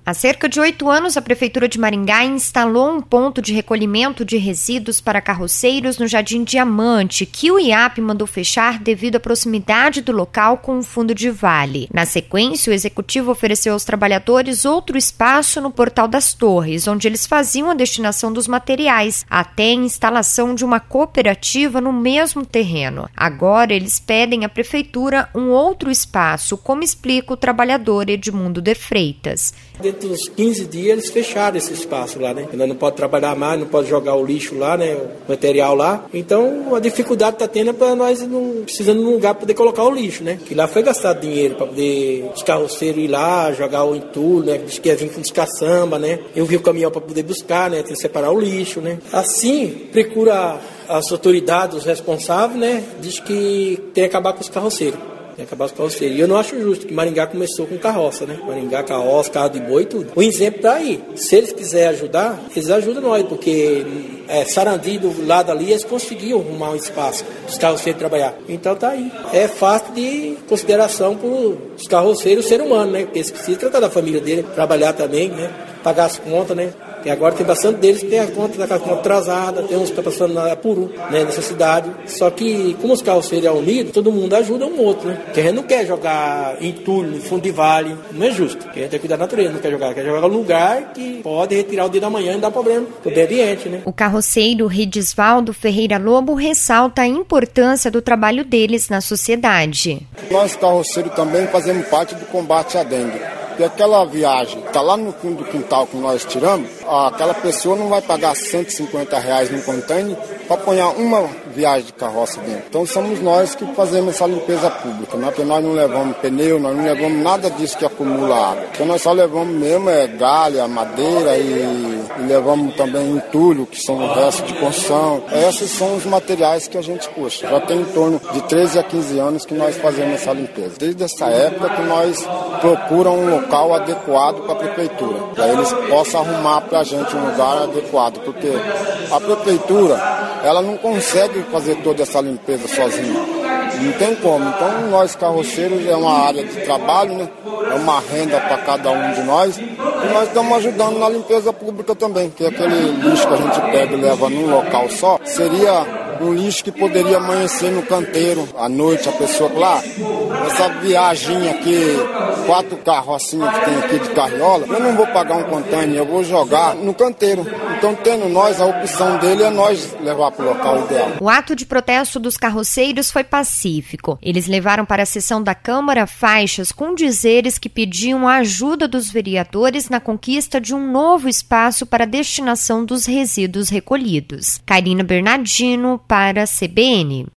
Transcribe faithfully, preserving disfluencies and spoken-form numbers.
Há cerca de oito anos, a Prefeitura de Maringá instalou um ponto de recolhimento de resíduos para carroceiros no Jardim Diamante, que o I A P mandou fechar devido à proximidade do local com o fundo de vale. Na sequência, o Executivo ofereceu aos trabalhadores outro espaço no Portal das Torres, onde eles faziam a destinação dos materiais, até a instalação de uma cooperativa no mesmo terreno. Agora, eles pedem à Prefeitura um outro espaço, como explica o trabalhador Edmundo de Freitas. Dentro dos quinze dias eles fecharam esse espaço lá, né? Ainda não pode trabalhar mais, não pode jogar o lixo lá, né? O material lá. Então a dificuldade está tendo é para nós não precisando de um lugar para poder colocar o lixo, né? Que lá foi gastado dinheiro para poder os carroceiros ir lá, jogar o entulho, né? Diz que ia vir com descaçamba, né? Eu vi o caminhão para poder buscar, né? Tem que separar o lixo, né? Assim, procura as autoridades, os responsáveis, né? Diz que tem que acabar com os carroceiros. Tem que acabar com os carroceiros. E eu não acho justo que Maringá começou com carroça, né? Maringá, carroça, carro de boi e tudo. O exemplo tá aí. Se eles quiserem ajudar, eles ajudam nós, porque é, Sarandi, do lado ali, eles conseguiam arrumar um espaço para os carroceiros trabalhar. Então tá aí. É fácil de consideração para os carroceiros, o ser humano, né? Porque eles precisam tratar da família dele, trabalhar também, né? Pagar as contas, né? E agora tem bastante deles que tem a conta da conta atrasada, tem uns que estão passando na Puru, né, nessa cidade. Só que, como os carroceiros são unidos, todo mundo ajuda um outro, né? Porque a gente não quer jogar entulho, em fundo de vale, não é justo. Porque a gente tem que cuidar da natureza, não quer jogar, quer jogar no lugar que pode retirar o dia da manhã e dar problema pro meio ambiente, né? O carroceiro Ridisvaldo Ferreira Lobo ressalta a importância do trabalho deles na sociedade. Nós, carroceiros, também fazemos parte do combate à dengue. Porque aquela viagem está lá no fundo do quintal que nós tiramos, aquela pessoa não vai pagar cento e cinquenta reais no container para apanhar uma viagem de carroça dentro. Então somos nós que fazemos essa limpeza pública, né? Porque nós não levamos pneu, nós não levamos nada disso que acumula água. Então nós só levamos mesmo é galha, madeira e, e levamos também entulho, que são o resto de construção. Esses são os materiais que a gente puxa. Já tem em torno de treze a quinze anos que nós fazemos essa limpeza. Desde essa época que nós procuramos um local adequado para a prefeitura, para eles possam arrumar para a gente um lugar adequado, porque a prefeitura ela não consegue fazer toda essa limpeza sozinha, não tem como. Então nós carroceiros é uma área de trabalho, né? É uma renda para cada um de nós e nós estamos ajudando na limpeza pública também, que aquele lixo que a gente pega e leva num local só seria um lixo que poderia amanhecer no canteiro à noite, a pessoa lá, essa viagem aqui, quatro carrocinhas que tem aqui de carriola, eu não vou pagar um container, eu vou jogar no canteiro. Então, tendo nós, a opção dele é nós levar para o local ideal. O ato de protesto dos carroceiros foi pacífico. Eles levaram para a sessão da Câmara faixas com dizeres que pediam a ajuda dos vereadores na conquista de um novo espaço para a destinação dos resíduos recolhidos. Karina Bernardino, para a C B N.